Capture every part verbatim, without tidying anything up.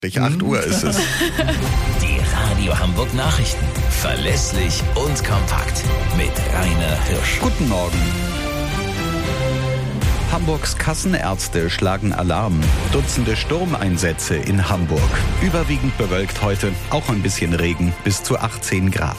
acht Uhr ist es. Die Radio Hamburg Nachrichten. Verlässlich und kompakt. Mit Rainer Hirsch. Guten Morgen. Hamburgs Kassenärzte schlagen Alarm. Dutzende Sturmeinsätze in Hamburg. Überwiegend bewölkt heute, auch ein bisschen Regen, bis zu achtzehn Grad.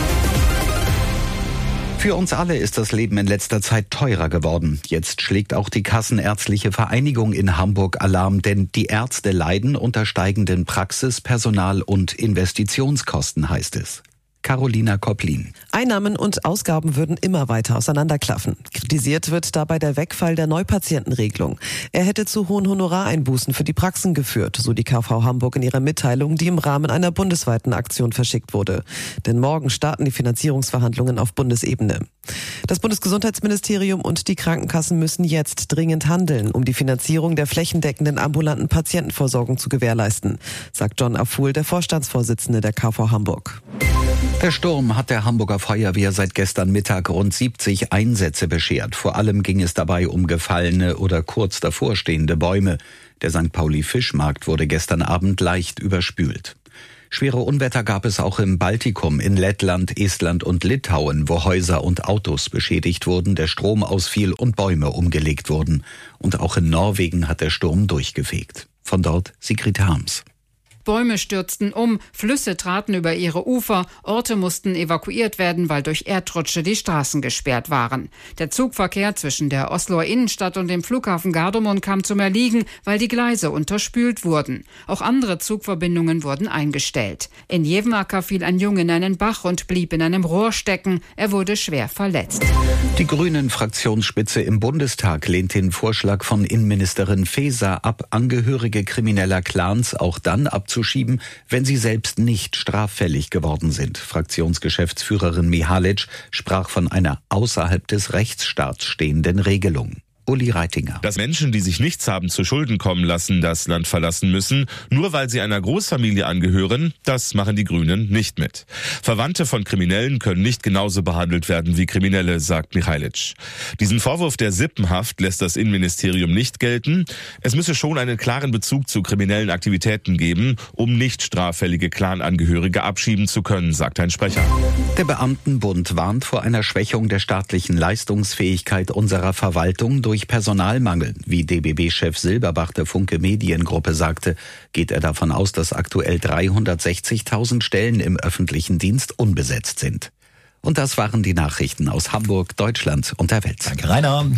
Für uns alle ist das Leben in letzter Zeit teurer geworden. Jetzt schlägt auch die Kassenärztliche Vereinigung in Hamburg Alarm, denn die Ärzte leiden unter steigenden Praxis-, Personal- und Investitionskosten, heißt es. Carolina Kopplin. Einnahmen und Ausgaben würden immer weiter auseinanderklaffen. Kritisiert wird dabei der Wegfall der Neupatientenregelung. Er hätte zu hohen Honorareinbußen für die Praxen geführt, so die K V Hamburg in ihrer Mitteilung, die im Rahmen einer bundesweiten Aktion verschickt wurde. Denn morgen starten die Finanzierungsverhandlungen auf Bundesebene. Das Bundesgesundheitsministerium und die Krankenkassen müssen jetzt dringend handeln, um die Finanzierung der flächendeckenden ambulanten Patientenversorgung zu gewährleisten, sagt John Aful, der Vorstandsvorsitzende der K V Hamburg. Der Sturm hat der Hamburger Feuerwehr seit gestern Mittag rund siebzig Einsätze beschert. Vor allem ging es dabei um gefallene oder kurz davor stehende Bäume. Der Sankt Pauli Fischmarkt wurde gestern Abend leicht überspült. Schwere Unwetter gab es auch im Baltikum, in Lettland, Estland und Litauen, wo Häuser und Autos beschädigt wurden, der Strom ausfiel und Bäume umgelegt wurden. Und auch in Norwegen hat der Sturm durchgefegt. Von dort Sigrid Harms. Bäume stürzten um, Flüsse traten über ihre Ufer, Orte mussten evakuiert werden, weil durch Erdrutsche die Straßen gesperrt waren. Der Zugverkehr zwischen der Osloer Innenstadt und dem Flughafen Gardermoen kam zum Erliegen, weil die Gleise unterspült wurden. Auch andere Zugverbindungen wurden eingestellt. In Jevnaker fiel ein Junge in einen Bach und blieb in einem Rohr stecken. Er wurde schwer verletzt. Die Grünen-Fraktionsspitze im Bundestag lehnt den Vorschlag von Innenministerin Faeser ab, Angehörige krimineller Clans auch dann abzuschieben, wenn sie selbst nicht straffällig geworden sind. Fraktionsgeschäftsführerin Mihalic sprach von einer außerhalb des Rechtsstaats stehenden Regelung. Uli Reitinger. Dass Menschen, die sich nichts haben zu Schulden kommen lassen, das Land verlassen müssen, nur weil sie einer Großfamilie angehören, das machen die Grünen nicht mit. Verwandte von Kriminellen können nicht genauso behandelt werden wie Kriminelle, sagt Mihalic. Diesen Vorwurf der Sippenhaft lässt das Innenministerium nicht gelten. Es müsse schon einen klaren Bezug zu kriminellen Aktivitäten geben, um nicht straffällige Clanangehörige abschieben zu können, sagt ein Sprecher. Der Beamtenbund warnt vor einer Schwächung der staatlichen Leistungsfähigkeit unserer Verwaltung durch Durch Personalmangel. Wie D B B-Chef Silberbach der Funke Mediengruppe sagte, geht er davon aus, dass aktuell dreihundertsechzigtausend Stellen im öffentlichen Dienst unbesetzt sind. Und das waren die Nachrichten aus Hamburg, Deutschland und der Welt. Danke, Rainer.